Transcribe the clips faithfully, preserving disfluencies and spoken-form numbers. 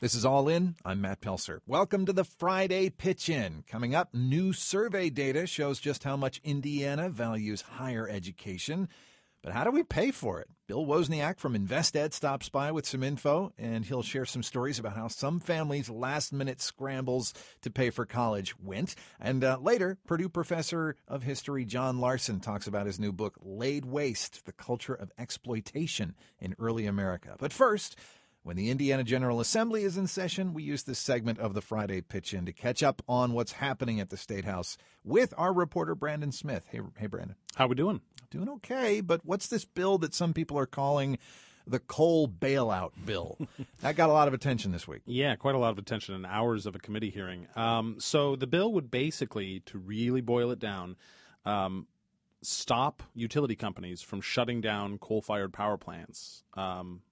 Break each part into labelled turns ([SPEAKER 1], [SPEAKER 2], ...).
[SPEAKER 1] This is All In. I'm Matt Pelser. Welcome to the Friday Pitch-In. Coming up, new survey data shows just how much Indiana values higher education. But how do we pay for it? Bill Wozniak from InvestEd stops by with some info, and he'll share some stories about how some families' last-minute scrambles to pay for college went. And uh, later, Purdue professor of history John Larson talks about his new book, Laid Waste, The Culture of Exploitation in Early America. But first, when the Indiana General Assembly is in session, we use this segment of the Friday Pitch-In to catch up on what's happening at the State House with our reporter, Brandon Smith. Hey, hey, Brandon.
[SPEAKER 2] How we doing?
[SPEAKER 1] Doing okay, but what's this bill that some people are calling the coal bailout bill? That got a lot of attention this week.
[SPEAKER 2] Yeah, quite a lot of attention and hours of a committee hearing. Um, so the bill would basically, to really boil it down, um, stop utility companies from shutting down coal-fired power plants um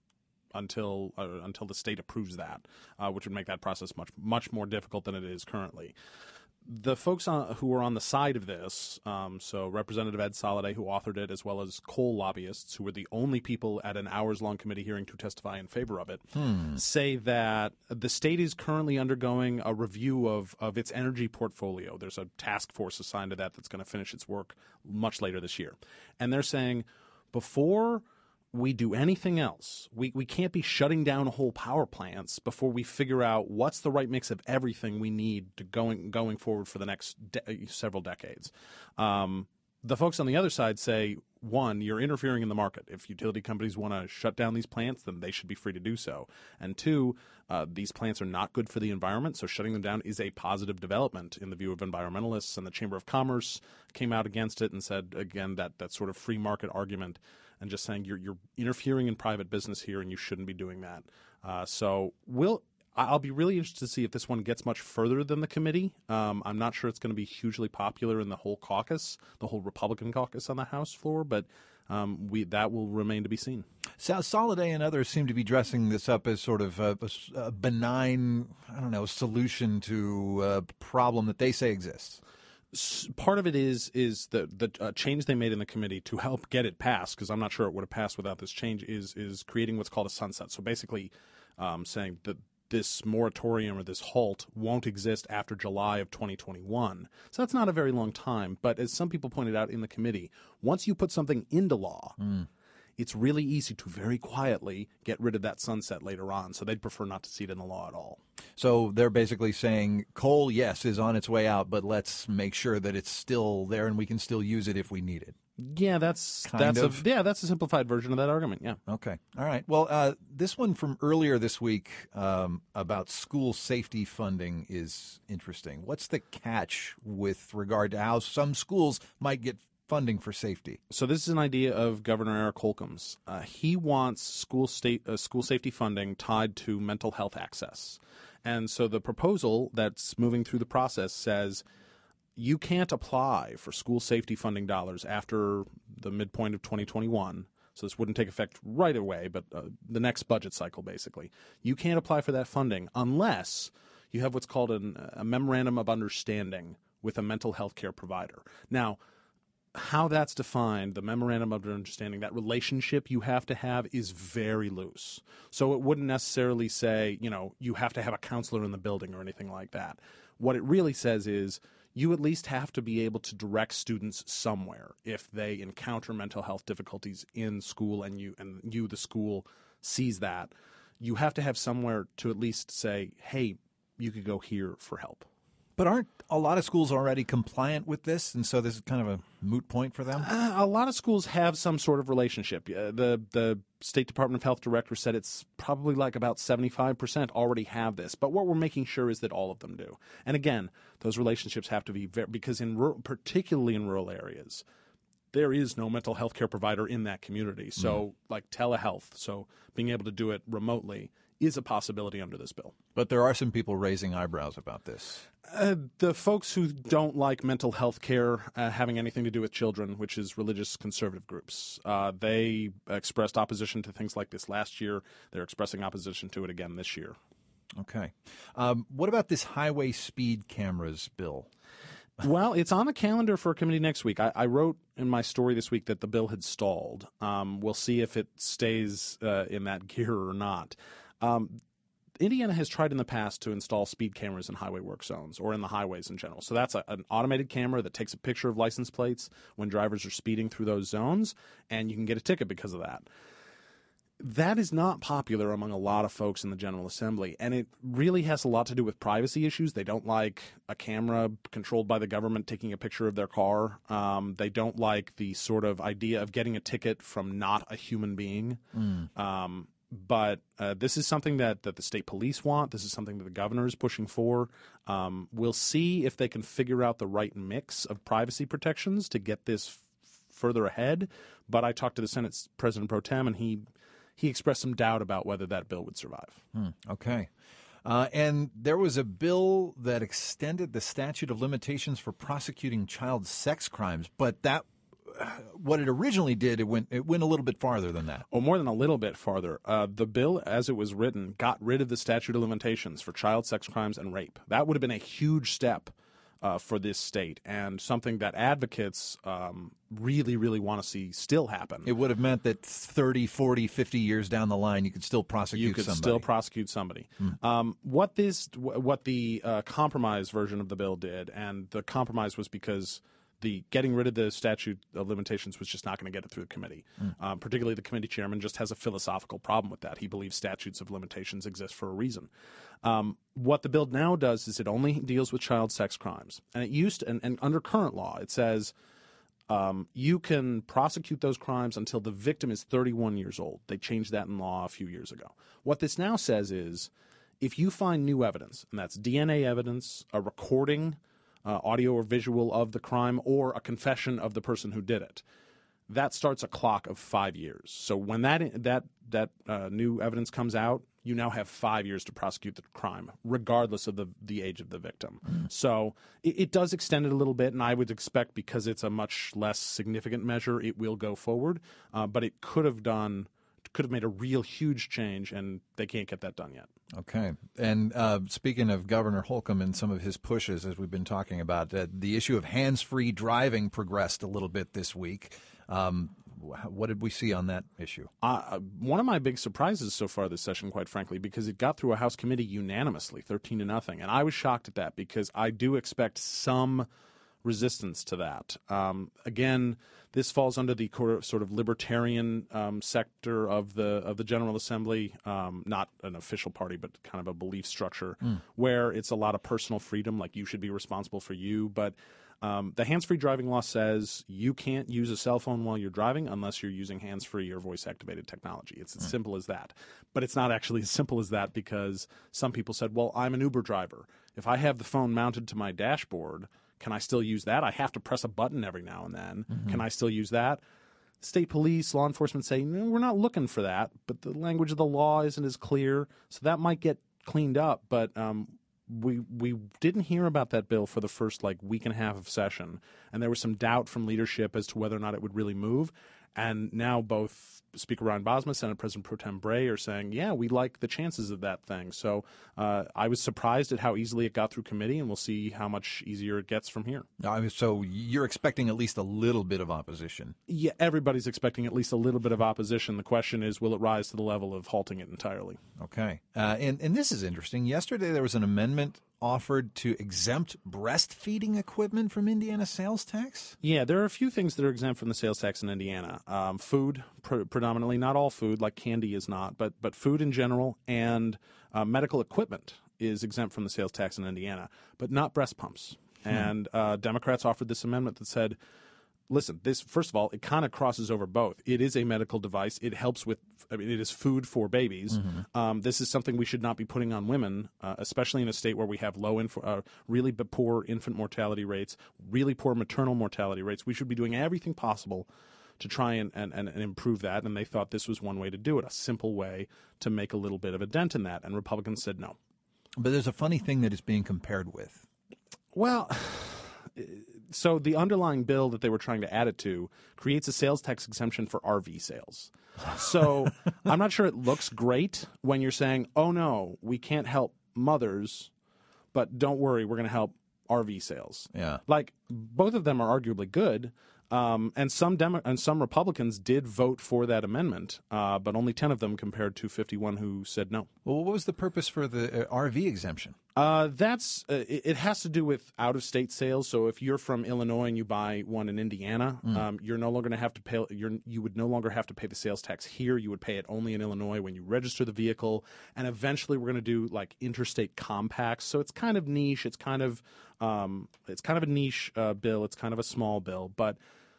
[SPEAKER 2] until uh, until the state approves that, uh, which would make that process much much more difficult than it is currently. The folks on, who are on the side of this, um, so Representative Ed Soliday, who authored it, as well as coal lobbyists, who were the only people at an hours-long committee hearing to testify in favor of it, hmm. say that the state is currently undergoing a review of, of its energy portfolio. There's a task force assigned to that that's going to finish its work much later this year. And they're saying, before we do anything else, we, we can't be shutting down whole power plants before we figure out what's the right mix of everything we need to going going forward for the next de- several decades. Um, the folks on the other side say, one, you're interfering in the market. If utility companies want to shut down these plants, then they should be free to do so. And two, uh, these plants are not good for the environment, so shutting them down is a positive development in the view of environmentalists. And the Chamber of Commerce came out against it and said, again, that, that sort of free market argument, and just saying you're you're interfering in private business here and you shouldn't be doing that. Uh, so we'll I'll be really interested to see if this one gets much further than the committee. Um, I'm not sure it's going to be hugely popular in the whole caucus, the whole Republican caucus on the House floor, but um, we that will remain to be seen.
[SPEAKER 1] Sal Soliday and others seem to be dressing this up as sort of a, a benign, I don't know, solution to a problem that they say exists.
[SPEAKER 2] Part of it is is the the uh, change they made in the committee to help get it passed, because I'm not sure it would have passed without this change, is is creating what's called a sunset. So basically um, saying that this moratorium or this halt won't exist after July of twenty twenty-one. So that's not a very long time. But as some people pointed out in the committee, once you put something into law, mm. it's really easy to very quietly get rid of that sunset later on. So they'd prefer not to see it in the law at all.
[SPEAKER 1] So they're basically saying coal, yes, is on its way out, but let's make sure that it's still there and we can still use it if we need it.
[SPEAKER 2] Yeah, that's
[SPEAKER 1] kind
[SPEAKER 2] that's
[SPEAKER 1] of.
[SPEAKER 2] a yeah, that's a simplified version of that argument. Yeah.
[SPEAKER 1] Okay. All right. Well, uh, this one from earlier this week um, about school safety funding is interesting. What's the catch with regard to how some schools might get funding for safety?
[SPEAKER 2] So this is an idea of Governor Eric Holcomb's. Uh, he wants school state uh, school safety funding tied to mental health access. And so the proposal that's moving through the process says you can't apply for school safety funding dollars after the midpoint of twenty twenty-one. So this wouldn't take effect right away, but uh, the next budget cycle, basically. You can't apply for that funding unless you have what's called an, a memorandum of understanding with a mental health care provider. Now, how that's defined, the memorandum of understanding, that relationship you have to have is very loose. So it wouldn't necessarily say, you know, you have to have a counselor in the building or anything like that. What it really says is you at least have to be able to direct students somewhere if they encounter mental health difficulties in school and you and you, the school, sees that. You have to have somewhere to at least say, hey, you could go here for help.
[SPEAKER 1] But aren't a lot of schools already compliant with this, and so this is kind of a moot point for them?
[SPEAKER 2] Uh, a lot of schools have some sort of relationship. Uh, the the State Department of Health director said it's probably like about seventy-five percent already have this. But what we're making sure is that all of them do. And again, those relationships have to be very, because in rural, particularly in rural areas, there is no mental health care provider in that community. So mm. like telehealth, so being able to do it remotely is a possibility under this bill.
[SPEAKER 1] But there are some people raising eyebrows about this.
[SPEAKER 2] Uh, the folks who don't like mental health care uh, having anything to do with children, which is religious conservative groups, uh, they expressed opposition to things like this last year. They're expressing opposition to it again this year.
[SPEAKER 1] Okay. Um, what about this highway speed cameras bill?
[SPEAKER 2] Well, it's on the calendar for a committee next week. I, I wrote in my story this week that the bill had stalled. Um, we'll see if it stays uh, in that gear or not. Um, Indiana has tried in the past to install speed cameras in highway work zones or in the highways in general. So that's a, an automated camera that takes a picture of license plates when drivers are speeding through those zones, and you can get a ticket because of that. That is not popular among a lot of folks in the General Assembly, and it really has a lot to do with privacy issues. They don't like a camera controlled by the government taking a picture of their car. Um, they don't like the sort of idea of getting a ticket from not a human being. Mm. Um, but uh, this is something that, that the state police want. This is something that the governor is pushing for. Um, we'll see if they can figure out the right mix of privacy protections to get this f- further ahead. But I talked to the Senate President Pro Tem, and he... He expressed some doubt about whether that bill would survive.
[SPEAKER 1] Hmm, okay. Uh, and there was a bill that extended the statute of limitations for prosecuting child sex crimes, but that uh, what it originally did, it went it went a little bit farther than that.
[SPEAKER 2] Oh, more than a little bit farther. Uh, the bill, as it was written, got rid of the statute of limitations for child sex crimes and rape. That would have been a huge step Uh, for this state, and something that advocates um, really, really want to see still happen.
[SPEAKER 1] It would have meant that thirty, forty, fifty years down the line, you could still prosecute
[SPEAKER 2] you could
[SPEAKER 1] somebody.
[SPEAKER 2] still prosecute somebody. Hmm. Um, what this, what the uh, compromise version of the bill did, and the compromise was because the getting rid of the statute of limitations was just not going to get it through the committee. Mm. Um, particularly the committee chairman just has a philosophical problem with that. He believes statutes of limitations exist for a reason. Um, what the bill now does is it only deals with child sex crimes. And it used to, and, and under current law, it says um, you can prosecute those crimes until the victim is thirty-one years old. They changed that in law a few years ago. What this now says is if you find new evidence, and that's D N A evidence, a recording, Uh, audio or visual of the crime, or a confession of the person who did it, that starts a clock of five years. So when that that that uh, new evidence comes out, you now have five years to prosecute the crime, regardless of the the age of the victim. Mm. So it, it does extend it a little bit, and I would expect because it's a much less significant measure, it will go forward. Uh, but it could have done. Could have made a real huge change, and they can't get that done yet.
[SPEAKER 1] Okay. And uh, speaking of Governor Holcomb and some of his pushes, as we've been talking about, uh, the issue of hands-free driving progressed a little bit this week. Um, what did we see on that issue?
[SPEAKER 2] Uh, one of my big surprises so far this session, quite frankly, because it got through a House committee unanimously, thirteen to nothing, and I was shocked at that because I do expect some resistance to that. Um, again, this falls under the sort of libertarian um, sector of the of the General Assembly, um, not an official party, but kind of a belief structure, mm. where it's a lot of personal freedom, like you should be responsible for you. But um, the hands-free driving law says you can't use a cell phone while you're driving unless you're using hands-free or voice-activated technology. It's as mm. simple as that. But it's not actually as simple as that because some people said, well, I'm an Uber driver. If I have the phone mounted to my dashboard, can I still use that? I have to press a button every now and then. Mm-hmm. Can I still use that? State police, law enforcement say, no, we're not looking for that, but the language of the law isn't as clear, so that might get cleaned up. But um, we we didn't hear about that bill for the first like week and a half of session, and there was some doubt from leadership as to whether or not it would really move. And now both Speaker Ryan Bosma, Senate President Pro Tem Bray are saying, yeah, we like the chances of that thing. So uh, I was surprised at how easily it got through committee, and we'll see how much easier it gets from here.
[SPEAKER 1] Uh, so you're expecting at least a little bit of opposition?
[SPEAKER 2] Yeah, everybody's expecting at least a little bit of opposition. The question is, will it rise to the level of halting it entirely?
[SPEAKER 1] Okay. Uh, and, and this is interesting. Yesterday there was an amendment offered to exempt breastfeeding equipment from Indiana sales tax?
[SPEAKER 2] Yeah, there are a few things that are exempt from the sales tax in Indiana. Um, food, pr- predominantly, not all food, like candy is not, but but food in general, and uh, medical equipment is exempt from the sales tax in Indiana, but not breast pumps. Hmm. And uh, Democrats offered this amendment that said, listen, this, first of all, it kind of crosses over both. It is a medical device. It helps with, I mean, it is food for babies. Mm-hmm. Um, this is something we should not be putting on women, uh, especially in a state where we have low, inf- uh, really poor infant mortality rates, really poor maternal mortality rates. We should be doing everything possible to try and, and, and improve that. And they thought this was one way to do it, a simple way to make a little bit of a dent in that. And Republicans said no.
[SPEAKER 1] But there's a funny thing that it's being compared with.
[SPEAKER 2] Well, so the underlying bill that they were trying to add it to creates a sales tax exemption for R V sales. So I'm not sure it looks great when you're saying, oh, no, we can't help mothers, but don't worry, we're going to help R V sales.
[SPEAKER 1] Yeah.
[SPEAKER 2] Like, both of them are arguably good. Um, and some Demo- and some Republicans did vote for that amendment, uh, but only ten of them compared to fifty-one who said no.
[SPEAKER 1] Well, what was the purpose for the uh, R V exemption?
[SPEAKER 2] Uh, that's uh, it, it has to do with out-of-state sales. So if you're from Illinois and you buy one in Indiana, mm. um, you're no longer going to have to pay. You're, you would no longer have to pay the sales tax here. You would pay it only in Illinois when you register the vehicle. And eventually, we're going to do like interstate compacts. So it's kind of niche. It's kind of um, it's kind of a niche uh, bill. It's kind of a small bill, but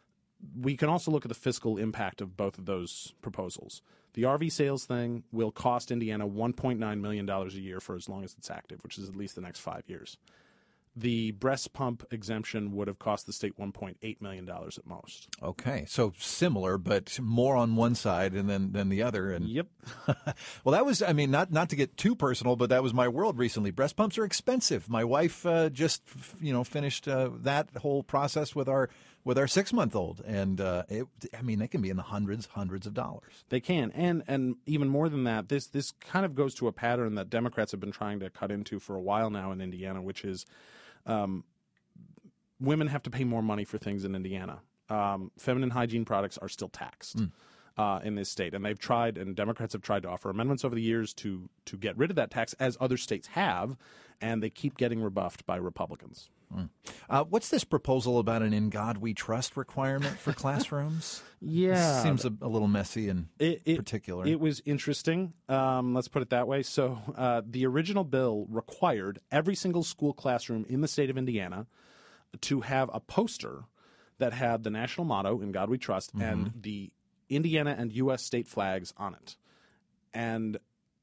[SPEAKER 2] we can also look at the fiscal impact of both of those proposals. The R V sales thing will cost Indiana one point nine million dollars a year for as long as it's active, which is at least the next five years. The breast pump exemption would have cost the state one point eight million dollars at most.
[SPEAKER 1] Okay, so similar, but more on one side and then than the other. And
[SPEAKER 2] yep.
[SPEAKER 1] Well, that was, I mean, not not to get too personal, but that was my world recently. Breast pumps are expensive. My wife uh, just, you know, finished uh, that whole process with our with our six-month-old, and uh, it, I mean, they can be in the hundreds, hundreds of dollars.
[SPEAKER 2] They can, and and even more than that, this this kind of goes to a pattern that Democrats have been trying to cut into for a while now in Indiana, which is um, women have to pay more money for things in Indiana. Um, feminine hygiene products are still taxed. Mm. Uh, in this state, and they've tried, and Democrats have tried to offer amendments over the years to to get rid of that tax, as other states have, and they keep getting rebuffed by Republicans.
[SPEAKER 1] Mm. Uh, what's this proposal about an "In God We Trust" requirement for classrooms?
[SPEAKER 2] Yeah,
[SPEAKER 1] this seems a, a little messy and
[SPEAKER 2] it, it,
[SPEAKER 1] particular.
[SPEAKER 2] It was interesting. Um, let's put it that way. So, uh, the original bill required every single school classroom in the state of Indiana to have a poster that had the national motto "In God We Trust" mm-hmm. and the Indiana and U S state flags on it. And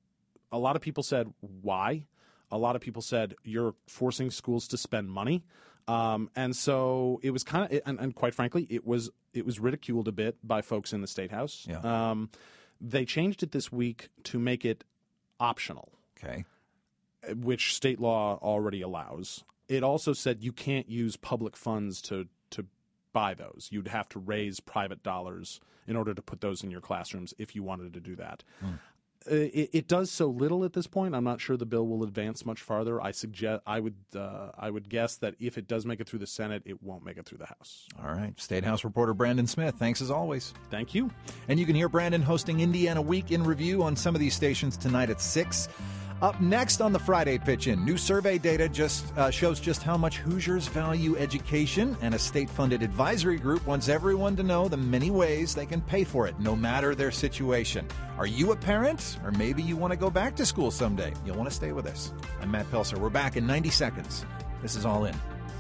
[SPEAKER 2] a lot of people said, why? A lot of people said, you're forcing schools to spend money. Um, and so it was kind of, and, and quite frankly, it was it was ridiculed a bit by folks in the State House.
[SPEAKER 1] Yeah.
[SPEAKER 2] Um, they changed it this week to make it optional.
[SPEAKER 1] Okay.
[SPEAKER 2] Which state law already allows. It also said you can't use public funds to to buy those. You'd have to raise private dollars in order to put those in your classrooms if you wanted to do that. Mm. It, it does so little at this point. I'm not sure the bill will advance much farther. I suggest I would uh, I would guess that if it does make it through the Senate, it won't make it through the House.
[SPEAKER 1] All right. State House reporter Brandon Smith, thanks as always.
[SPEAKER 2] Thank you.
[SPEAKER 1] And you can hear Brandon hosting Indiana Week in Review on some of these stations tonight at six. Up next on the Friday Pitch-In, new survey data just uh, shows just how much Hoosiers value education, and a state-funded advisory group wants everyone to know the many ways they can pay for it, no matter their situation. Are you a parent? Or maybe you want to go back to school someday? You'll want to stay with us. I'm Matt Pelser. We're back in ninety seconds. This is All In.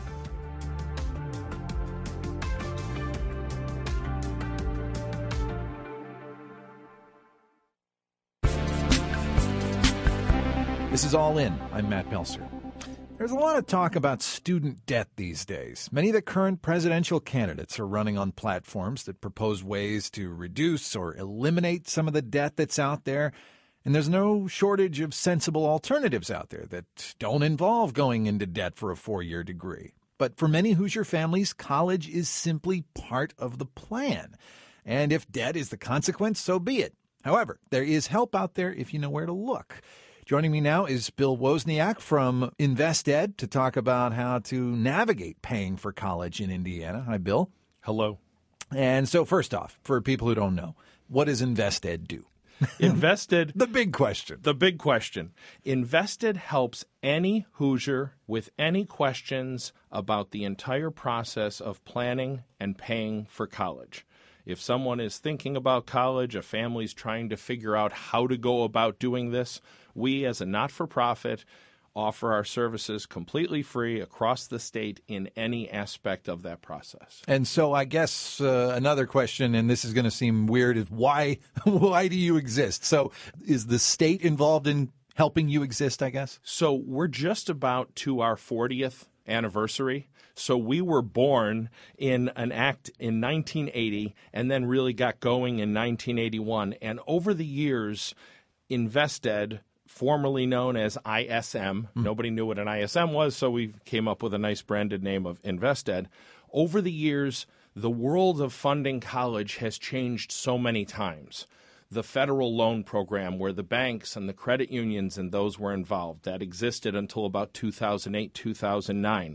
[SPEAKER 1] This is All In. I'm Matt Pelser. There's a lot of talk about student debt these days. Many of the current presidential candidates are running on platforms that propose ways to reduce or eliminate some of the debt that's out there. And there's no shortage of sensible alternatives out there that don't involve going into debt for a four-year degree. But for many Hoosier families, college is simply part of the plan. And if debt is the consequence, so be it. However, there is help out there if you know where to look. Joining me now is Bill Wozniak from InvestEd to talk about how to navigate paying for college in Indiana. Hi, Bill.
[SPEAKER 3] Hello.
[SPEAKER 1] And so first off, for people who don't know, what does InvestEd do?
[SPEAKER 3] InvestEd.
[SPEAKER 1] The big question.
[SPEAKER 3] The big question. InvestEd helps any Hoosier with any questions about the entire process of planning and paying for college. If someone is thinking about college, a family's trying to figure out how to go about doing this, we as a not-for-profit offer our services completely free across the state in any aspect of that process.
[SPEAKER 1] And so I guess uh, another question, and this is going to seem weird, is why why do you exist? So is the state involved in helping you exist, I guess?
[SPEAKER 3] So we're just about to our fortieth anniversary. So we were born in an act in nineteen eighty and then really got going in nineteen eighty-one. And over the years, InvestEd, formerly known as I S M, mm. nobody knew what an I S M was, so we came up with a nice branded name of InvestEd. Over the years, the world of funding college has changed so many times. The federal loan program, where the banks and the credit unions and those were involved, that existed until about two thousand eight, two thousand nine.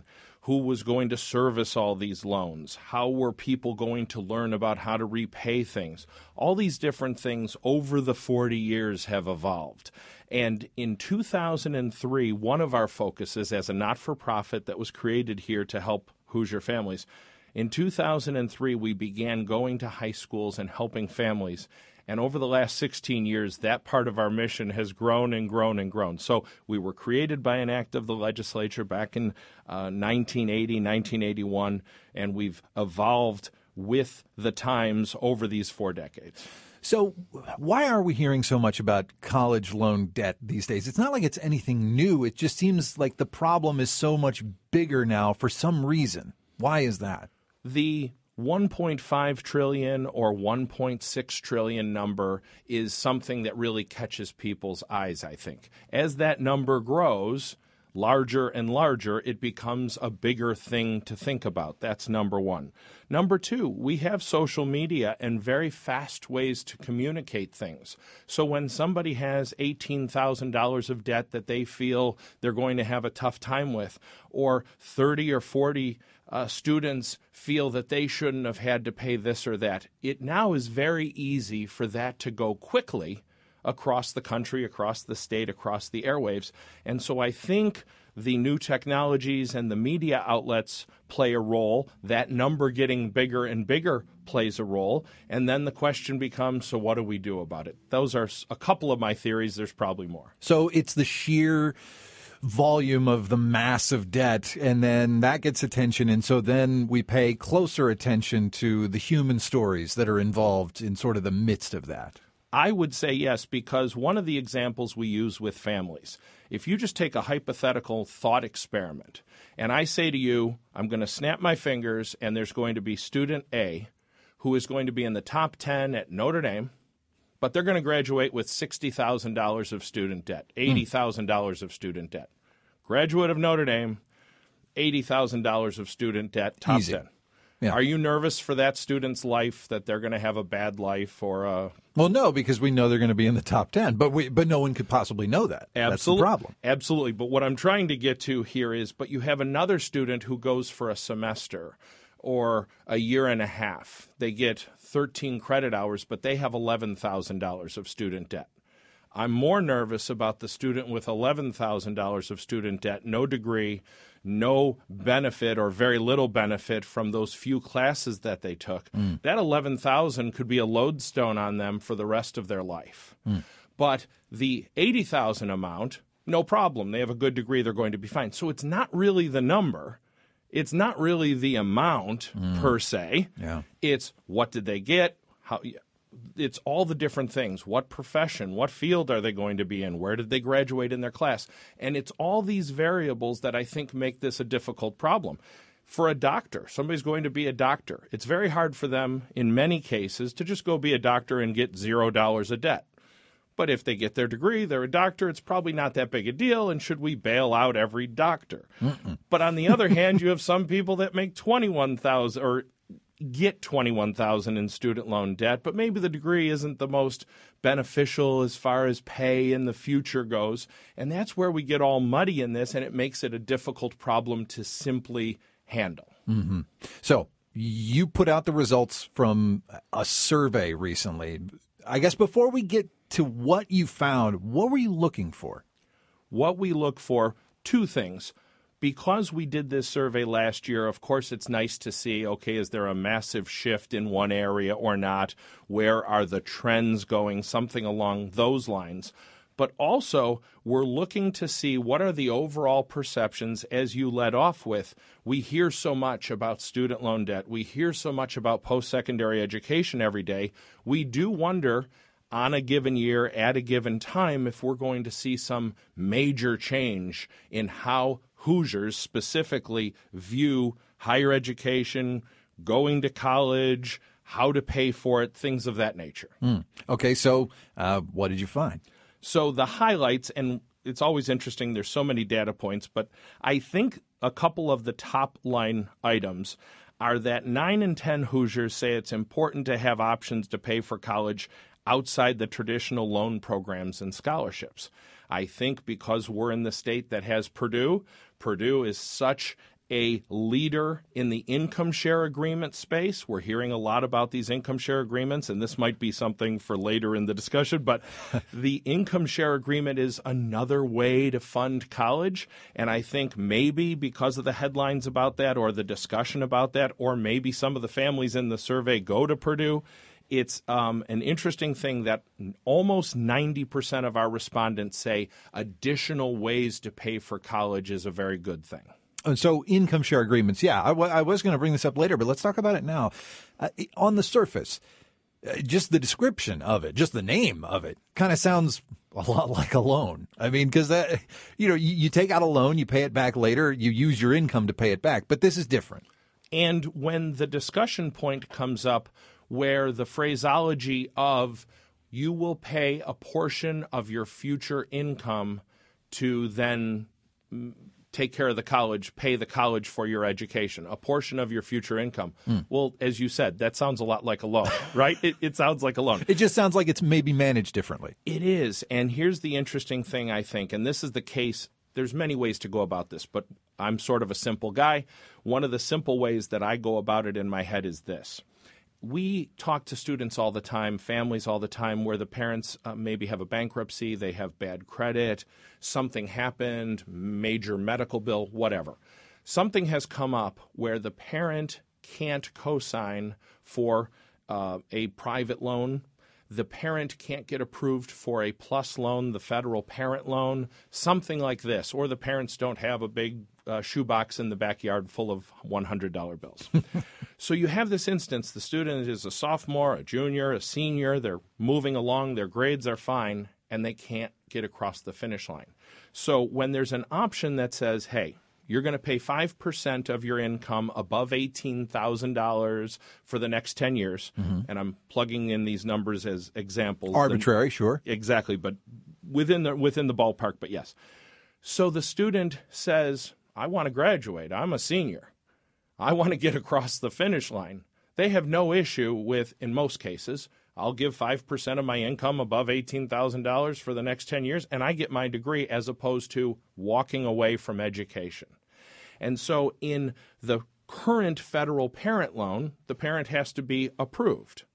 [SPEAKER 3] Who was going to service all these loans? How were people going to learn about how to repay things? All these different things over the forty years have evolved. And in two thousand three, one of our focuses as a not-for-profit that was created here to help Hoosier families, in two thousand three, we began going to high schools and helping families. And over the last sixteen years, that part of our mission has grown and grown and grown. So we were created by an act of the legislature back in uh, nineteen eighty, nineteen eighty-one, and we've evolved with the times over these four decades.
[SPEAKER 1] So why are we hearing so much about college loan debt these days? It's not like it's anything new. It just seems like the problem is so much bigger now for some reason. Why is that?
[SPEAKER 3] The one point five trillion dollars or one point six trillion dollars number is something that really catches people's eyes, I think. As that number grows larger and larger, it becomes a bigger thing to think about. That's number one. Number two, we have social media and very fast ways to communicate things. So when somebody has eighteen thousand dollars of debt that they feel they're going to have a tough time with, or thirty or forty Uh, students feel that they shouldn't have had to pay this or that, it now is very easy for that to go quickly across the country, across the state, across the airwaves. And so I think the new technologies and the media outlets play a role. That number getting bigger and bigger plays a role. And then the question becomes, so what do we do about it? Those are a couple of my theories. There's probably more.
[SPEAKER 1] So it's the sheer volume of the massive debt, and then that gets attention, and so then we pay closer attention to the human stories that are involved in sort of the midst of that.
[SPEAKER 3] I would say yes, because one of the examples we use with families, if you just take a hypothetical thought experiment, and I say to you, I'm going to snap my fingers, and there's going to be student A who is going to be in the top ten at Notre Dame, but they're going to graduate with sixty thousand dollars of student debt, eighty thousand dollars of student debt. Graduate of Notre Dame, eighty thousand dollars of student debt, top
[SPEAKER 1] Easy.
[SPEAKER 3] ten.
[SPEAKER 1] Yeah.
[SPEAKER 3] Are you nervous for that student's life, that they're going to have a bad life or a...
[SPEAKER 1] Well, no, because we know they're going to be in the top ten, but we, but no one could possibly know that.
[SPEAKER 3] Absolutely.
[SPEAKER 1] That's the problem.
[SPEAKER 3] Absolutely. But what I'm trying to get to here is, but you have another student who goes for a semester or a year and a half. They get thirteen credit hours, but they have eleven thousand dollars of student debt. I'm more nervous about the student with eleven thousand dollars of student debt, no degree, no benefit or very little benefit from those few classes that they took. Mm. That eleven thousand dollars could be a lodestone on them for the rest of their life. Mm. But the eighty thousand dollars amount, no problem. They have a good degree. They're going to be fine. So it's not really the number. It's not really the amount mm. per se.
[SPEAKER 1] Yeah.
[SPEAKER 3] It's what did they get? How? It's all the different things. What profession, what field are they going to be in? Where did they graduate in their class? And it's all these variables that I think make this a difficult problem. For a doctor, somebody's going to be a doctor. It's very hard for them, in many cases, to just go be a doctor and get zero dollars of debt. But if they get their degree, they're a doctor, it's probably not that big a deal, and should we bail out every doctor? Mm-mm. But on the other hand, you have some people that make twenty-one thousand dollars or get twenty-one thousand dollars in student loan debt, but maybe the degree isn't the most beneficial as far as pay in the future goes. And that's where we get all muddy in this, and it makes it a difficult problem to simply handle.
[SPEAKER 1] Mm-hmm. So you put out the results from a survey recently. I guess before we get to what you found, what were you looking for?
[SPEAKER 3] What we look for, two things. Because we did this survey last year, of course, it's nice to see, okay, is there a massive shift in one area or not? Where are the trends going? Something along those lines. But also, we're looking to see what are the overall perceptions, as you led off with. We hear so much about student loan debt. We hear so much about post-secondary education every day. We do wonder, on a given year, at a given time, if we're going to see some major change in how Hoosiers specifically view higher education, going to college, how to pay for it, things of that nature.
[SPEAKER 1] Mm. Okay, so uh, what did you find?
[SPEAKER 3] So the highlights, and it's always interesting, there's so many data points, but I think a couple of the top line items are that nine in ten Hoosiers say it's important to have options to pay for college outside the traditional loan programs and scholarships. I think because we're in the state that has Purdue, Purdue is such a leader in the income share agreement space. We're hearing a lot about these income share agreements, and this might be something for later in the discussion, but the income share agreement is another way to fund college. And I think maybe because of the headlines about that or the discussion about that, or maybe some of the families in the survey go to Purdue, it's um, an interesting thing that almost ninety percent of our respondents say additional ways to pay for college is a very good thing.
[SPEAKER 1] And so income share agreements, yeah, I, w- I was going to bring this up later, but let's talk about it now. Uh, on the surface, uh, just the description of it, just the name of it, kind of sounds a lot like a loan. I mean, because, you know, you, you take out a loan, you pay it back later, you use your income to pay it back, but this is different.
[SPEAKER 3] And when the discussion point comes up where the phraseology of you will pay a portion of your future income to then take care of the college, pay the college for your education, a portion of your future income. Mm. Well, as you said, that sounds a lot like a loan, right? It, it sounds like a loan.
[SPEAKER 1] It just sounds like it's maybe managed differently.
[SPEAKER 3] It is. And here's the interesting thing, I think, and this is the case. There's many ways to go about this, but I'm sort of a simple guy. One of the simple ways that I go about it in my head is this. We talk to students all the time, families all the time, where the parents uh, maybe have a bankruptcy, they have bad credit, something happened, major medical bill, whatever. Something has come up where the parent can't co-sign for uh, a private loan. The parent can't get approved for a PLUS loan, the federal parent loan, something like this. Or the parents don't have a big uh, shoebox in the backyard full of one hundred dollar bills. So you have this instance, the student is a sophomore, a junior, a senior, they're moving along, their grades are fine, and they can't get across the finish line. So when there's an option that says, hey, you're going to pay five percent of your income above eighteen thousand dollars for the next ten years, mm-hmm. and I'm plugging in these numbers as examples.
[SPEAKER 1] Arbitrary,
[SPEAKER 3] then,
[SPEAKER 1] sure.
[SPEAKER 3] Exactly, but within the, within the ballpark, but yes. So the student says, I want to graduate. I'm a senior. I want to get across the finish line. They have no issue with, in most cases, I'll give five percent of my income above eighteen thousand dollars for the next ten years, and I get my degree as opposed to walking away from education. And so in the current federal parent loan, the parent has to be approved.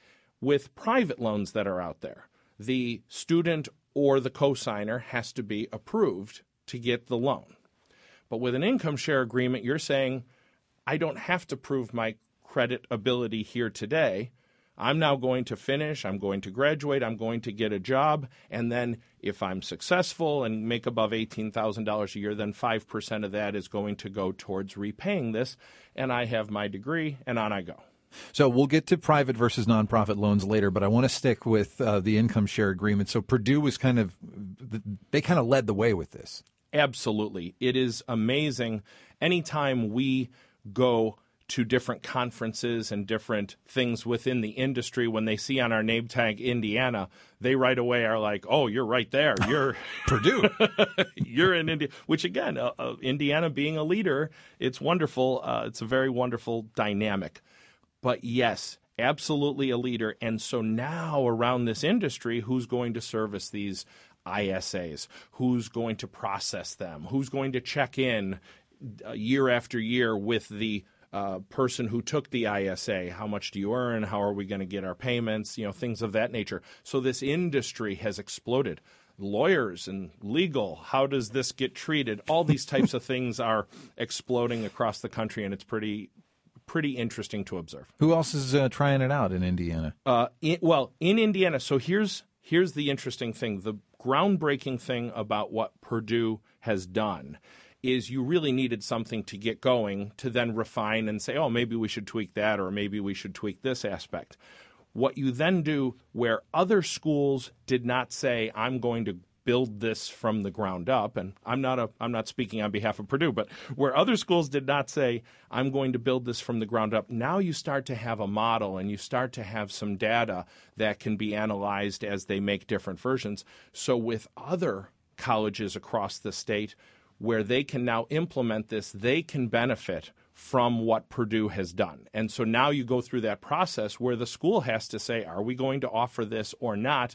[SPEAKER 3] With private loans that are out there, the student or the cosigner has to be approved to get the loan. But with an income share agreement, you're saying, I don't have to prove my credit ability here today. I'm now going to finish, I'm going to graduate, I'm going to get a job, and then if I'm successful and make above eighteen thousand dollars a year, then five percent of that is going to go towards repaying this, and I have my degree, and on I go.
[SPEAKER 1] So we'll get to private versus nonprofit loans later, but I want to stick with uh, the income share agreement. So Purdue was kind of, they kind of led the way with this.
[SPEAKER 3] Absolutely. It is amazing. Anytime we go to different conferences and different things within the industry, when they see on our name tag Indiana, they right away are like, oh, you're right there. You're
[SPEAKER 1] Purdue.
[SPEAKER 3] You're in India, which again, uh, uh, Indiana being a leader, it's wonderful. Uh, it's a very wonderful dynamic. But yes, absolutely a leader. And so now around this industry, who's going to service these I S As? Who's going to process them? Who's going to check in uh, year after year with the Uh, person who took the I S A? How much do you earn? How are we going to get our payments? You know, things of that nature. So this industry has exploded. Lawyers and legal, how does this get treated? All these types of things are exploding across the country, and it's pretty pretty interesting to observe.
[SPEAKER 1] Who else is uh, trying it out in Indiana?
[SPEAKER 3] Uh, in, well, in Indiana, so here's here's the interesting thing. The groundbreaking thing about what Purdue has done is you really needed something to get going to then refine and say, oh, maybe we should tweak that, or maybe we should tweak this aspect. What you then do where other schools did not say, I'm going to build this from the ground up, and I'm not a I'm not speaking on behalf of Purdue, but where other schools did not say, I'm going to build this from the ground up, now you start to have a model and you start to have some data that can be analyzed as they make different versions. So with other colleges across the state, where they can now implement this, they can benefit from what Purdue has done. And so now you go through that process where the school has to say, are we going to offer this or not?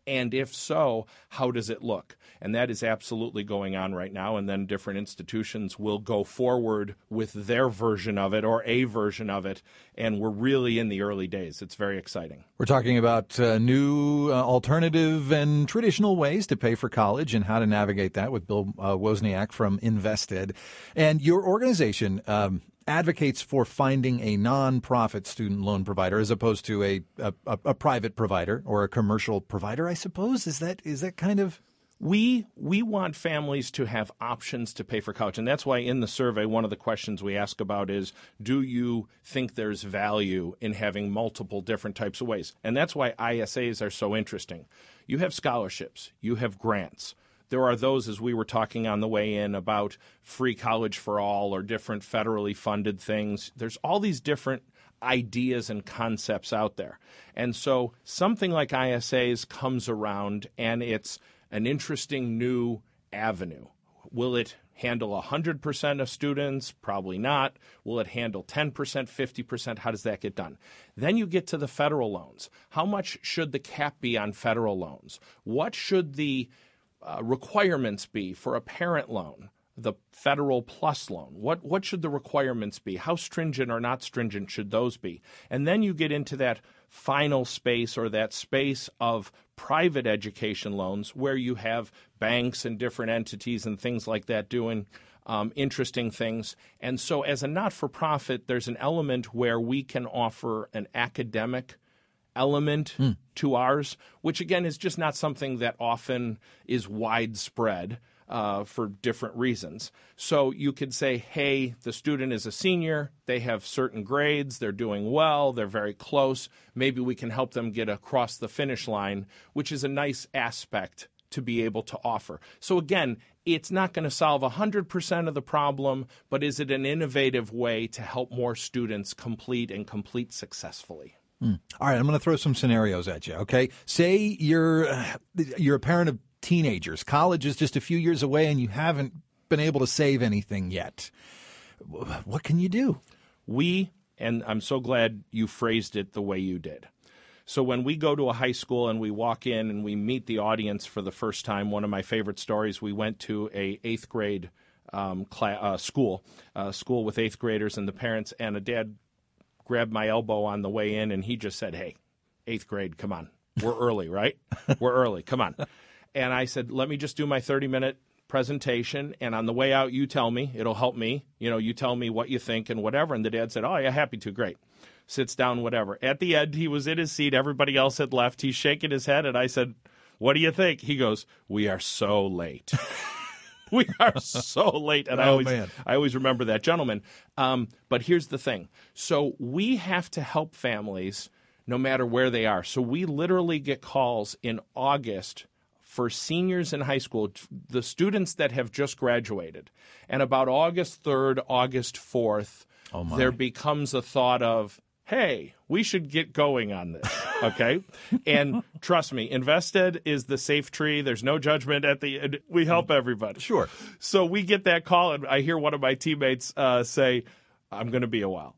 [SPEAKER 3] And if so, how does it look? And that is absolutely going on right now. And then different institutions will go forward with their version of it or a version of it. And we're really in the early days. It's very exciting.
[SPEAKER 1] We're talking about uh, new uh, alternative and traditional ways to pay for college and how to navigate that with Bill uh, Wozniak from Invested. And your organization um, advocates for finding a nonprofit student loan provider as opposed to a, a, a private provider or a commercial provider, I suppose. Is that is that kind of...
[SPEAKER 3] We we want families to have options to pay for college, and that's why in the survey one of the questions we ask about is, do you think there's value in having multiple different types of ways? And that's why I S As are so interesting. You have scholarships, you have grants. There are those, as we were talking on the way in, about free college for all or different federally funded things. There's all these different ideas and concepts out there. And so something like I S As comes around, and it's an interesting new avenue. Will it handle one hundred percent of students? Probably not. Will it handle ten percent, fifty percent? How does that get done? Then you get to the federal loans. How much should the cap be on federal loans? What should the uh, requirements be for a parent loan, the federal plus loan? What, what should the requirements be? How stringent or not stringent should those be? And then you get into that final space or that space of private education loans where you have banks and different entities and things like that doing um, interesting things. And so as a not-for-profit, there's an element where we can offer an academic element mm. to ours, which, again, is just not something that often is widespread. Uh, for different reasons. So you could say, hey, the student is a senior, they have certain grades, they're doing well, they're very close, maybe we can help them get across the finish line, which is a nice aspect to be able to offer. So again, it's not going to solve one hundred percent of the problem, but is it an innovative way to help more students complete and complete successfully?
[SPEAKER 1] Mm. All right, I'm going to throw some scenarios at you, okay? Say you're uh, you're a parent of teenagers. College is just a few years away and you haven't been able to save anything yet. What can you do?
[SPEAKER 3] We, and I'm so glad you phrased it the way you did. So when we go to a high school and we walk in and we meet the audience for the first time, one of my favorite stories, we went to a eighth grade um, class, uh, school, uh, school with eighth graders and the parents, and a dad grabbed my elbow on the way in and he just said, hey, eighth grade, come on. We're early, right? We're early. Come on. And I said, let me just do my thirty-minute presentation, and on the way out, you tell me. It'll help me. You know, you tell me what you think and whatever. And the dad said, oh, yeah, happy to. Great. Sits down, whatever. At the end, he was in his seat. Everybody else had left. He's shaking his head, and I said, what do you think? He goes, we are so late. We are so late. And
[SPEAKER 1] oh,
[SPEAKER 3] I always
[SPEAKER 1] man.
[SPEAKER 3] I always remember that gentleman. Um, but here's the thing. So we have to help families no matter where they are. So we literally get calls in August for seniors in high school, the students that have just graduated. And about August third, August fourth, oh there becomes a thought of, hey, we should get going on this, okay? And trust me, Invested is the safe tree. There's no judgment at the end. We help everybody.
[SPEAKER 1] Sure.
[SPEAKER 3] So we get that call, and I hear one of my teammates uh, say, I'm going to be a while.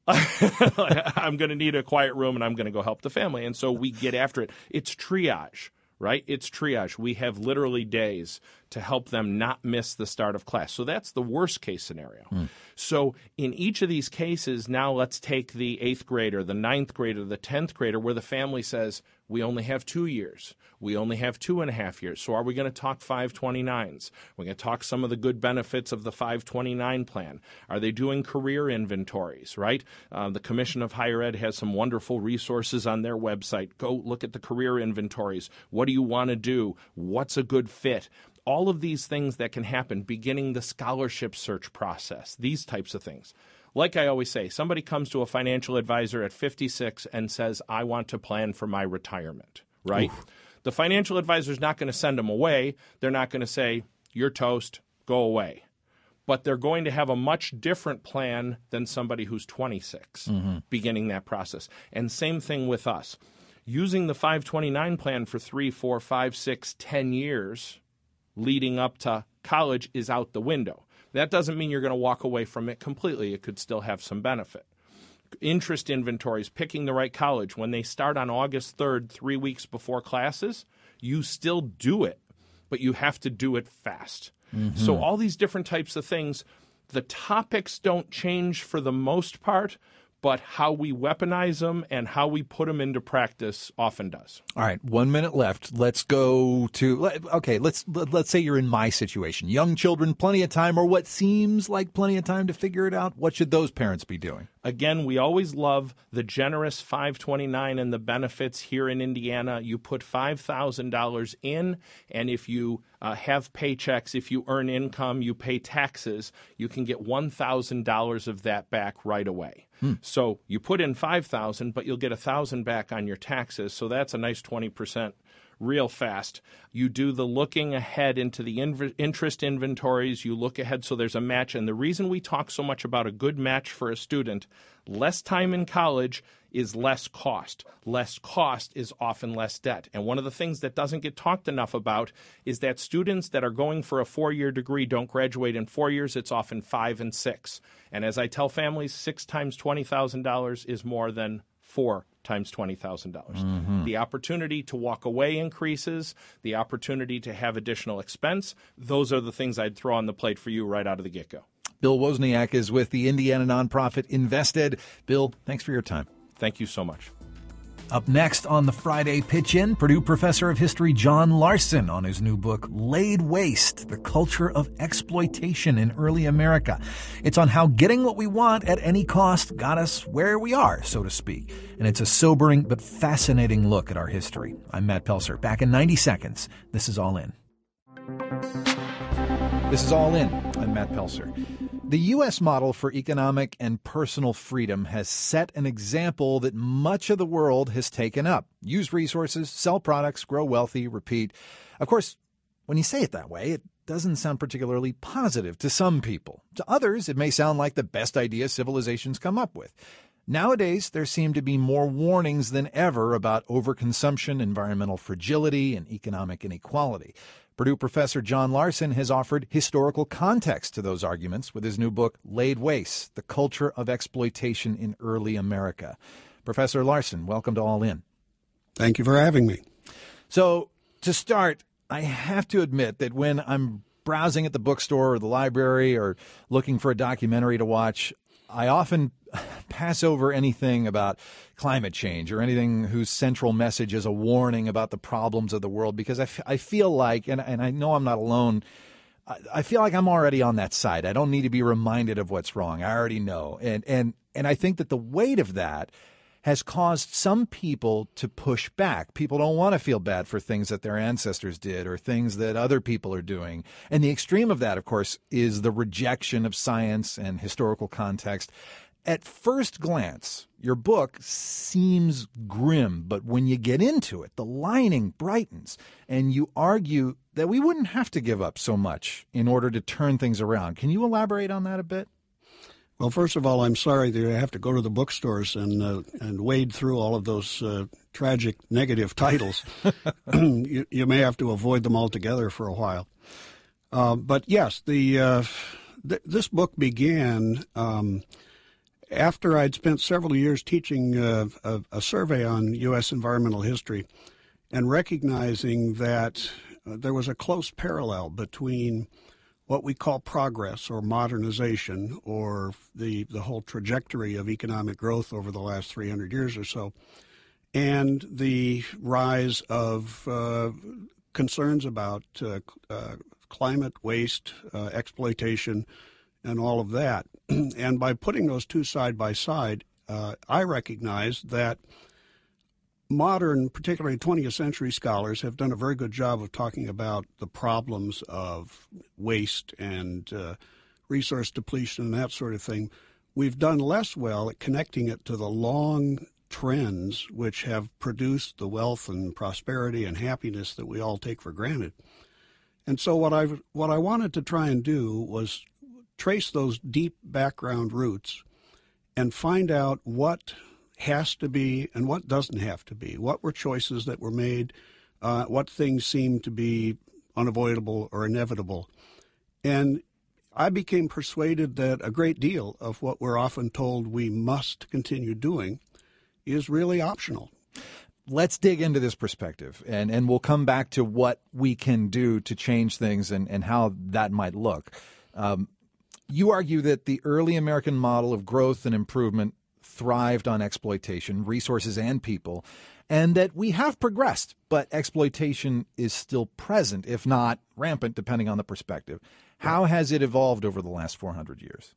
[SPEAKER 3] I'm going to need a quiet room, and I'm going to go help the family. And so we get after it. It's triage. Right? It's triage. We have literally days to help them not miss the start of class. So that's the worst case scenario. Mm. So in each of these cases, now let's take the eighth grader, the ninth grader, the tenth grader, where the family says, we only have two years. We only have two and a half years. So are we going to talk five twenty-nines? We're going to talk some of the good benefits of the five twenty-nine plan. Are they doing career inventories, right? Uh, the Commission of Higher Ed has some wonderful resources on their website. Go look at the career inventories. What do you want to do? What's a good fit? All of these things that can happen, beginning the scholarship search process, these types of things. Like I always say, somebody comes to a financial advisor at fifty-six and says, I want to plan for my retirement, right? Oof. The financial advisor is not going to send them away. They're not going to say, you're toast, go away. But they're going to have a much different plan than somebody who's twenty-six mm-hmm. beginning that process. And same thing with us. Using the five twenty-nine plan for three, four, five, six, ten years leading up to college is out the window. That doesn't mean you're going to walk away from it completely. It could still have some benefit. Interest inventories, picking the right college. When they start on August third, three weeks before classes, you still do it, but you have to do it fast.
[SPEAKER 1] Mm-hmm.
[SPEAKER 3] So all these different types of things, the topics don't change for the most part, but how we weaponize them and how we put them into practice often does.
[SPEAKER 1] All right, one minute left. Let's go to, okay, let's let's say you're in my situation. Young children, plenty of time, or what seems like plenty of time to figure it out. What should those parents be doing?
[SPEAKER 3] Again, we always love the generous five twenty-nine and the benefits here in Indiana. You put five thousand dollars in, and if you uh, have paychecks, if you earn income, you pay taxes, you can get one thousand dollars of that back right away. Hmm. So you put in five thousand dollars, but you'll get one thousand dollars back on your taxes, so that's a nice twenty percent real fast. You do the looking ahead into the inv- interest inventories. You look ahead so there's a match. And the reason we talk so much about a good match for a student, less time in college is less cost. Less cost is often less debt. And one of the things that doesn't get talked enough about is that students that are going for a four-year degree don't graduate in four years. It's often five and six. And as I tell families, six times twenty thousand dollars is more than four times twenty thousand dollars. Mm-hmm. The opportunity to walk away increases, the opportunity to have additional expense. Those are the things I'd throw on the plate for you right out of the get-go.
[SPEAKER 1] Bill Wozniak is with the Indiana nonprofit Invested. Bill, thanks for your time.
[SPEAKER 3] Thank you so much.
[SPEAKER 1] Up next on the Friday Pitch-In, Purdue professor of history John Larson on his new book, Laid Waste, The Culture of Exploitation in Early America. It's on how getting what we want at any cost got us where we are, so to speak. And it's a sobering but fascinating look at our history. I'm Matt Pelser. Back in ninety seconds. This is All In. This is All In. I'm Matt Pelser. The U S model for economic and personal freedom has set an example that much of the world has taken up. Use resources, sell products, grow wealthy, repeat. Of course, when you say it that way, it doesn't sound particularly positive to some people. To others, it may sound like the best idea civilizations come up with. Nowadays, there seem to be more warnings than ever about overconsumption, environmental fragility, and economic inequality. Purdue professor John Larson has offered historical context to those arguments with his new book, Laid Waste, The Culture of Exploitation in Early America. Professor Larson, welcome to All In.
[SPEAKER 4] Thank you for having me.
[SPEAKER 1] So, to start, I have to admit that when I'm browsing at the bookstore or the library or looking for a documentary to watch, I often pass over anything about climate change or anything whose central message is a warning about the problems of the world, because I, f- I feel like, and, and I know I'm not alone, I, I feel like I'm already on that side. I don't need to be reminded of what's wrong. I already know. And, and, and I think that the weight of that has caused some people to push back. People don't want to feel bad for things that their ancestors did or things that other people are doing. And the extreme of that, of course, is the rejection of science and historical context. At first glance, your book seems grim, but when you get into it, the lining brightens, and you argue that we wouldn't have to give up so much in order to turn things around. Can you elaborate on that a bit?
[SPEAKER 4] Well, first of all, I'm sorry that you have to go to the bookstores and uh, and wade through all of those uh, tragic negative titles. you, you may have to avoid them altogether for a while. Uh, but yes, the uh, th- this book began um, after I'd spent several years teaching uh, a, a survey on U S environmental history and recognizing that uh, there was a close parallel between what we call progress or modernization, or the, the whole trajectory of economic growth over the last three hundred years or so, and the rise of uh, concerns about uh, uh, climate, waste, uh, exploitation, and all of that. And by putting those two side by side, uh, I recognize that modern, particularly twentieth century scholars have done a very good job of talking about the problems of waste and uh, resource depletion and that sort of thing. We've done less well at connecting it to the long trends which have produced the wealth and prosperity and happiness that we all take for granted. And so what I what I wanted to try and do was trace those deep background roots and find out what has to be and what doesn't have to be. What were choices that were made? Uh, what things seemed to be unavoidable or inevitable? And I became persuaded that a great deal of what we're often told we must continue doing is really optional.
[SPEAKER 1] let's dig into this perspective, and, and we'll come back to what we can do to change things and, and how that might look. Um, you argue that the early American model of growth and improvement thrived on exploitation, resources and people, and that we have progressed, but exploitation is still present, if not rampant, depending on the perspective. How has it evolved over the last four hundred years?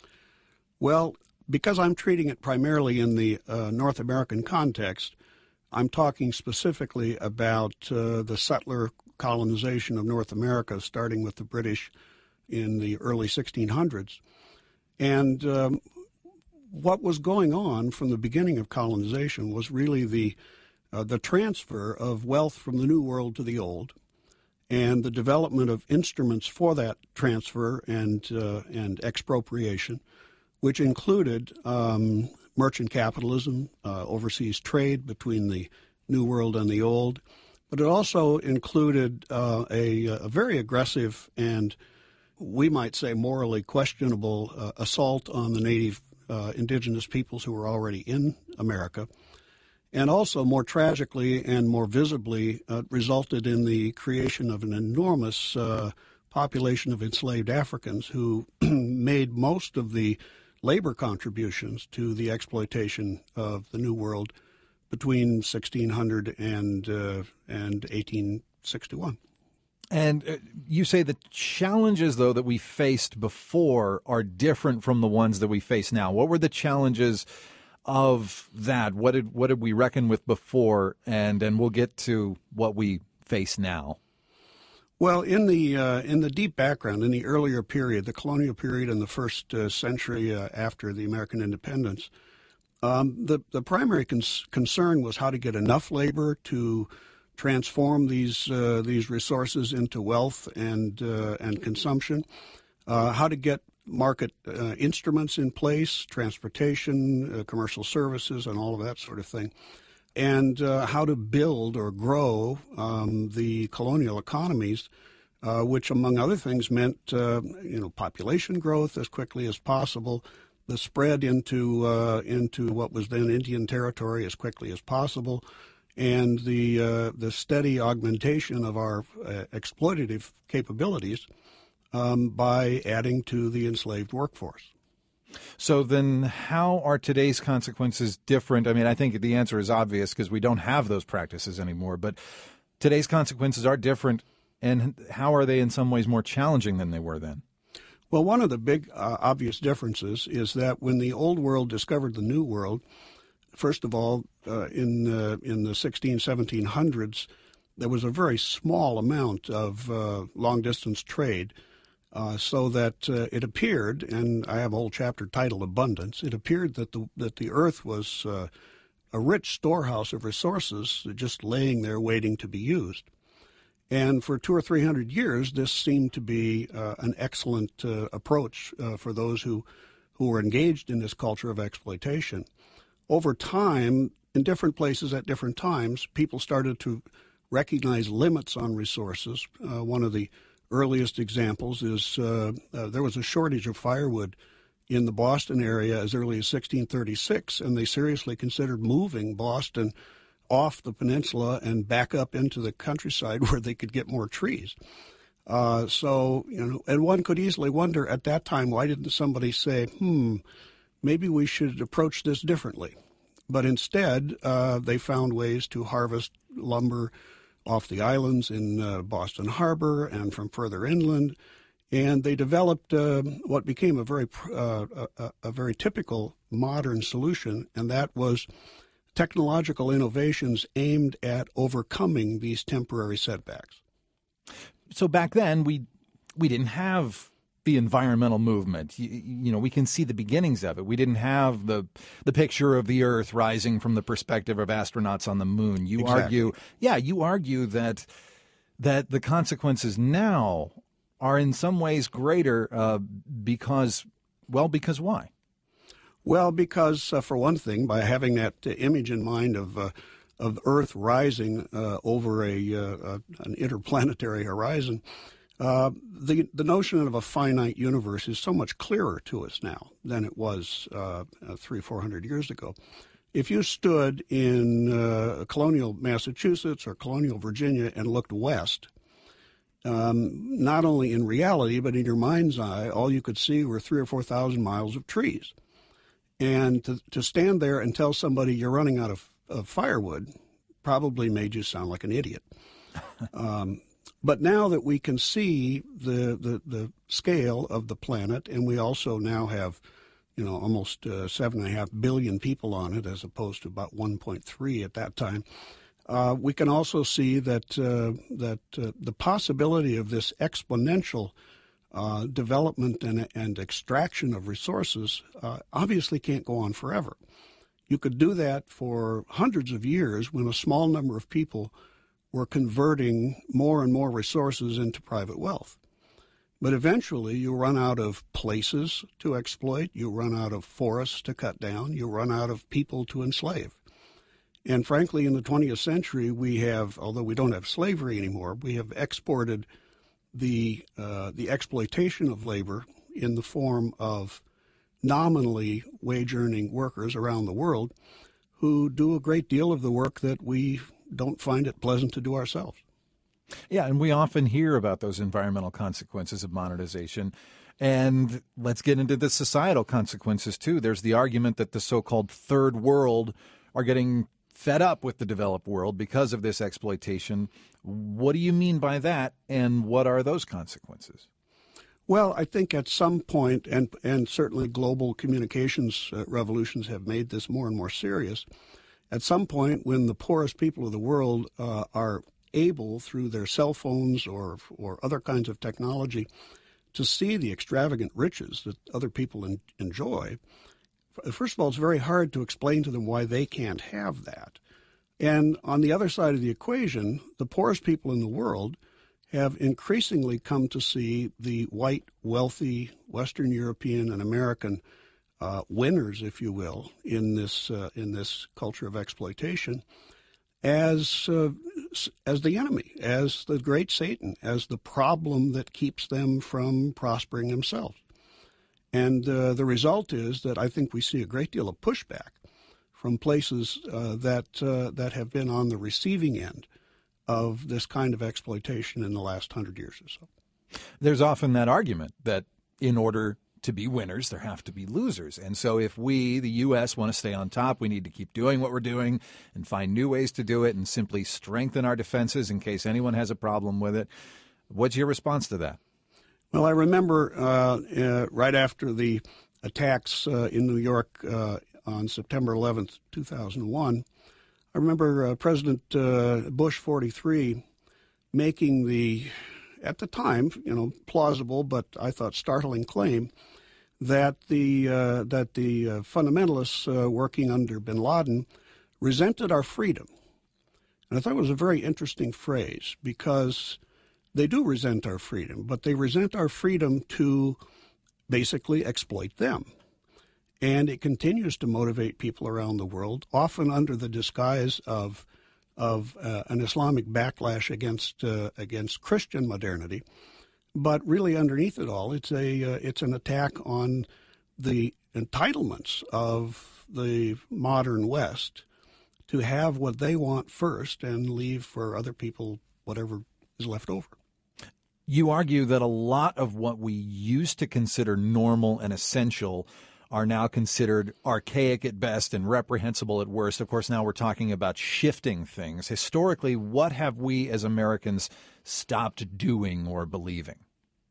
[SPEAKER 4] Well, because I'm treating it primarily in the uh, North American context, I'm talking specifically about uh, the settler colonization of North America, starting with the British in the early sixteen hundreds. And um, what was going on from the beginning of colonization was really the uh, the transfer of wealth from the New World to the Old, and the development of instruments for that transfer and uh, and expropriation, which included um, merchant capitalism, uh, overseas trade between the New World and the Old, but it also included uh, a, a very aggressive and, we might say, morally questionable uh, assault on the native uh, indigenous peoples who were already in America. And also, more tragically and more visibly, uh, resulted in the creation of an enormous uh, population of enslaved Africans who made most of the labor contributions to the exploitation of the New World between sixteen hundred and, uh, and eighteen sixty-one.
[SPEAKER 1] And uh, you say the challenges, though, that we faced before are different from the ones that we face now. What were the challenges of that? What did what did we reckon with before? And and we'll get to what we face now.
[SPEAKER 4] Well, in the uh, in the deep background, in the earlier period, the colonial period in the first uh, century uh, after the American independence, um, the the primary cons- concern was how to get enough labor to transform these uh, these resources into wealth and uh, and consumption, uh, how to get market uh, instruments in place, transportation, uh, commercial services, and all of that sort of thing, and uh, how to build or grow um, the colonial economies, uh, which, among other things, meant uh, you know population growth as quickly as possible, the spread into uh, into what was then Indian territory as quickly as possible, and the uh, the steady augmentation of our uh, exploitative capabilities um, by adding to the enslaved workforce.
[SPEAKER 1] So then how are today's consequences different? I mean, I think the answer is obvious because we don't have those practices anymore, but today's consequences are different, and how are they in some ways more challenging than they were then?
[SPEAKER 4] Well, one of the big uh, obvious differences is that when the Old World discovered the New World, first of all, uh, in uh, in the sixteen, seventeen hundreds, there was a very small amount of uh, long-distance trade, uh, so that uh, it appeared, and I have a whole chapter titled Abundance, it appeared that the that the earth was uh, a rich storehouse of resources just laying there waiting to be used. And for two or three hundred years, this seemed to be uh, an excellent uh, approach uh, for those who, who were engaged in this culture of exploitation. Over time, in different places at different times, people started to recognize limits on resources. Uh, one of the earliest examples is uh, uh, there was a shortage of firewood in the Boston area as early as sixteen thirty-six, and they seriously considered moving Boston off the peninsula and back up into the countryside where they could get more trees. Uh, so, you know, and one could easily wonder at that time, why didn't somebody say, hmm, maybe we should approach this differently? But instead, uh, they found ways to harvest lumber off the islands in uh, Boston Harbor and from further inland, and they developed uh, what became a very uh, a, a very typical modern solution, and that was technological innovations aimed at overcoming these temporary setbacks.
[SPEAKER 1] So back then, we we didn't have the environmental movement. You, you know, we can see the beginnings of it. We didn't have the the picture of the Earth rising from the perspective of astronauts on the moon. You
[SPEAKER 4] Exactly.
[SPEAKER 1] argue, yeah, you argue that that the consequences now are in some ways greater uh, because, well, because why?
[SPEAKER 4] Well, because uh, for one thing, by having that uh, image in mind of uh, of Earth rising uh, over a uh, an interplanetary horizon, uh, the the notion of a finite universe is so much clearer to us now than it was uh, three four hundred years ago, If you stood in uh, colonial Massachusetts or colonial Virginia and looked west, um, not only in reality but in your mind's eye, all you could see were three or four thousand miles of trees. And to, to stand there and tell somebody you're running out of, of firewood probably made you sound like an idiot. um, but now that we can see the, the, the scale of the planet, and we also now have, you know, almost uh, seven and a half billion people on it, as opposed to about one point three at that time, uh, we can also see that uh, that uh, the possibility of this exponential Uh, development and, and extraction of resources uh, obviously can't go on forever. You could do that for hundreds of years when a small number of people were converting more and more resources into private wealth. But eventually you run out of places to exploit, you run out of forests to cut down, you run out of people to enslave. And frankly, in the twentieth century, we have, although we don't have slavery anymore, we have exported the uh, the exploitation of labor in the form of nominally wage-earning workers around the world who do a great deal of the work that we don't find it pleasant to do ourselves.
[SPEAKER 1] Yeah, and we often hear about those environmental consequences of monetization. And let's get into the societal consequences, too. There's the argument that the so-called third world are getting fed up with the developed world because of this exploitation. What do you mean by that, and what are those consequences?
[SPEAKER 4] Well, I think at some point, and and certainly global communications uh, revolutions have made this more and more serious, at some point when the poorest people of the world uh, are able, through their cell phones or or other kinds of technology, to see the extravagant riches that other people en- enjoy, first of all, it's very hard to explain to them why they can't have that. And on the other side of the equation, the poorest people in the world have increasingly come to see the white, wealthy Western European and American uh, winners, if you will, in this uh, in this culture of exploitation, as uh, as the enemy, as the great Satan, as the problem that keeps them from prospering themselves. And uh, the result is that I think we see a great deal of pushback from places uh, that uh, that have been on the receiving end of this kind of exploitation in the last hundred years or so.
[SPEAKER 1] There's often that argument that in order to be winners, there have to be losers. And so if we, the U S, want to stay on top, we need to keep doing what we're doing and find new ways to do it and simply strengthen our defenses in case anyone has a problem with it. What's your response to that?
[SPEAKER 4] Well, I remember uh, uh, right after the attacks uh, in New York uh, on September eleventh, two thousand one, I remember uh, President uh, Bush forty-three making the, at the time, you know, plausible but I thought startling claim that the uh, that the uh, fundamentalists uh, working under bin Laden resented our freedom. And I thought it was a very interesting phrase because they do resent our freedom, but they resent our freedom to basically exploit them. And it continues to motivate people around the world, often under the disguise of of uh, an Islamic backlash against uh, against Christian modernity. But really underneath it all, it's a uh, it's an attack on the entitlements of the modern West to have what they want first and leave for other people whatever is left over.
[SPEAKER 1] You argue that a lot of what we used to consider normal and essential are now considered archaic at best and reprehensible at worst. Of course, now we're talking about shifting things. Historically, what have we as Americans stopped doing or believing?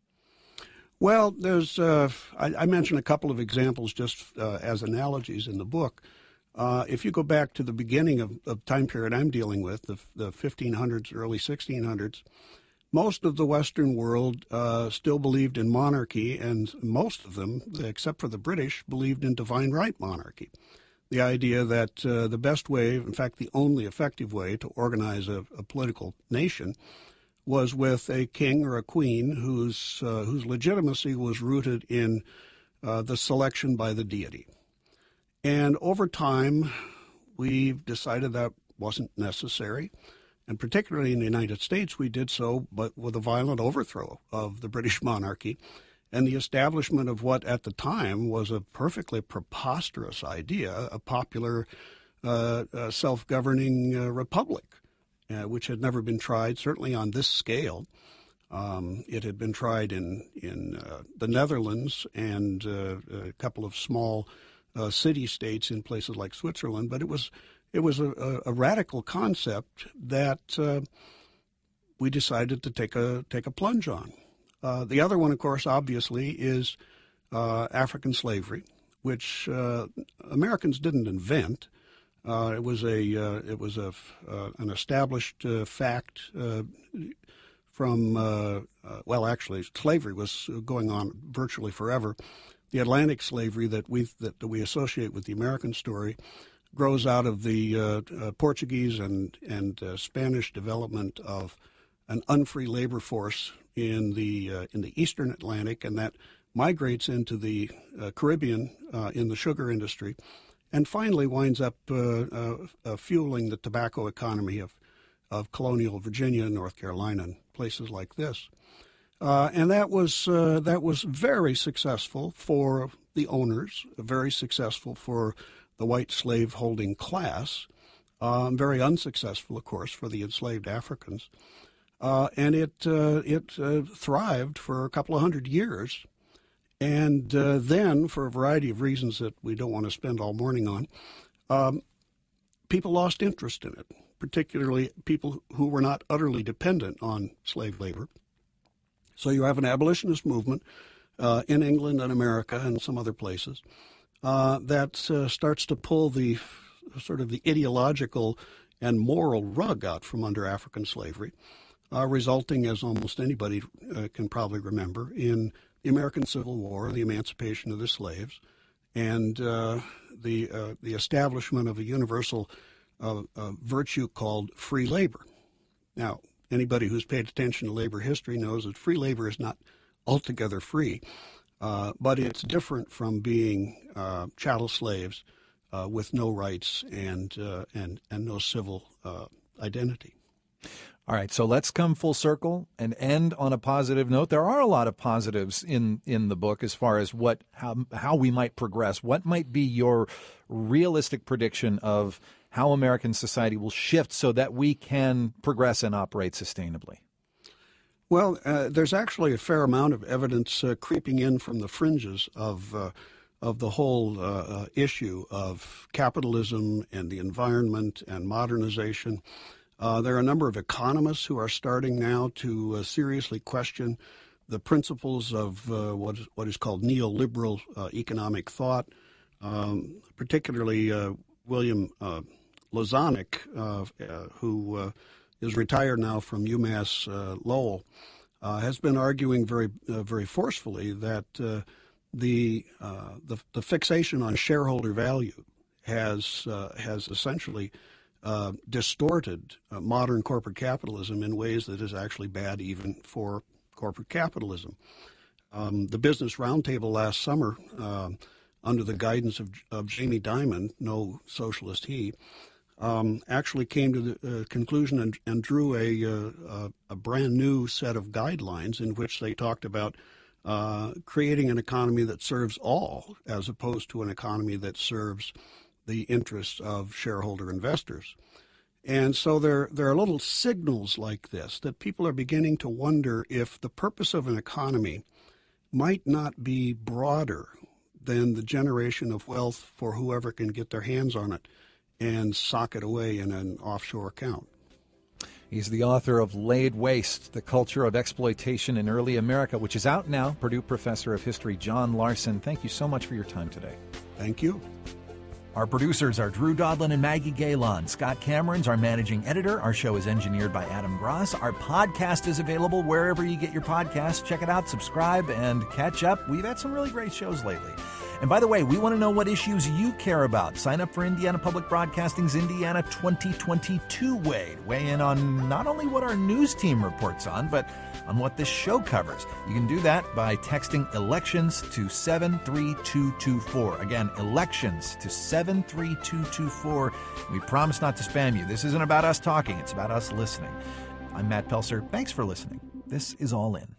[SPEAKER 4] Well, there's uh, I, I mentioned a couple of examples just uh, as analogies in the book. Uh, if you go back to the beginning of the time period I'm dealing with, the, the fifteen hundreds, early sixteen hundreds, most of the Western world uh, still believed in monarchy, and most of them, except for the British, believed in divine right monarchy. The idea that uh, the best way, in fact, the only effective way to organize a, a political nation was with a king or a queen whose uh, whose legitimacy was rooted in uh, the selection by the deity. And over time, we've decided that wasn't necessary. And particularly in the United States, we did so, but with a violent overthrow of the British monarchy and the establishment of what at the time was a perfectly preposterous idea, a popular uh, uh, self-governing uh, republic, uh, which had never been tried, certainly on this scale. Um, it had been tried in in uh, the Netherlands and uh, a couple of small uh, city-states in places like Switzerland, but it was it was a, a radical concept that uh, we decided to take a take a plunge on. Uh, the other one, of course, obviously, is uh, African slavery, which uh, Americans didn't invent. Uh, it was a uh, it was a uh, an established uh, fact uh, from uh, uh, well, actually, slavery was going on virtually forever. The Atlantic slavery that we that, that we associate with the American story grows out of the uh, uh, Portuguese and and uh, Spanish development of an unfree labor force in the uh, in the Eastern Atlantic, and that migrates into the uh, Caribbean uh, in the sugar industry, and finally winds up uh, uh, uh, fueling the tobacco economy of of colonial Virginia, North Carolina, and places like this. Uh, and that was uh, that was very successful for the owners, very successful for the white slave-holding class, um, very unsuccessful, of course, for the enslaved Africans. Uh, and it uh, it uh, thrived for a couple of hundred years. And uh, then, for a variety of reasons that we don't want to spend all morning on, um, people lost interest in it, particularly people who were not utterly dependent on slave labor. So you have an abolitionist movement uh, in England and America and some other places uh, that uh, starts to pull the sort of the ideological and moral rug out from under African slavery, uh, resulting, as almost anybody uh, can probably remember, in the American Civil War, the emancipation of the slaves, and uh, the uh, the establishment of a universal uh, uh, virtue called free labor. Now, anybody who's paid attention to labor history knows that free labor is not altogether free, uh, but it's different from being uh, chattel slaves uh, with no rights and uh, and and no civil uh, identity.
[SPEAKER 1] All right, so let's come full circle and end on a positive note. There are a lot of positives in, in the book as far as what how how we might progress. What might be your realistic prediction of how American society will shift so that we can progress and operate sustainably?
[SPEAKER 4] Well, uh, there's actually a fair amount of evidence uh, creeping in from the fringes of uh, of the whole uh, uh, issue of capitalism and the environment and modernization. Uh, there are a number of economists who are starting now to uh, seriously question the principles of uh, what, is, what is called neoliberal uh, economic thought, um, particularly uh, William uh, Lozanic, uh, uh, who uh, is retired now from UMass uh, Lowell, uh, has been arguing very, uh, very forcefully that uh, the, uh, the the fixation on shareholder value has uh, has essentially Uh, distorted uh, modern corporate capitalism in ways that is actually bad even for corporate capitalism. Um, the Business Roundtable last summer, uh, under the guidance of, of Jamie Dimon, no socialist he, um, actually came to the uh, conclusion and, and drew a, uh, a brand new set of guidelines in which they talked about uh, creating an economy that serves all as opposed to an economy that serves the interests of shareholder investors. And so there, there are little signals like this that people are beginning to wonder if the purpose of an economy might not be broader than the generation of wealth for whoever can get their hands on it and sock it away in an offshore account.
[SPEAKER 1] He's the author of Laid Waste, The Culture of Exploitation in Early America, which is out now. Purdue Professor of History John Larson, thank you so much for your time today.
[SPEAKER 4] Thank you.
[SPEAKER 1] Our producers are Drew Dodlin and Maggie Galen. Scott Cameron's our managing editor. Our show is engineered by Adam Gross. Our podcast is available wherever you get your podcasts. Check it out, subscribe, and catch up. We've had some really great shows lately. And by the way, we want to know what issues you care about. Sign up for Indiana Public Broadcasting's Indiana twenty twenty-two Wade. Weigh in on not only what our news team reports on, but on what this show covers. You can do that by texting elections to seven three two two four. Again, elections to seven three two two four. We promise not to spam you. This isn't about us talking. It's about us listening. I'm Matt Pelser. Thanks for listening. This is All In.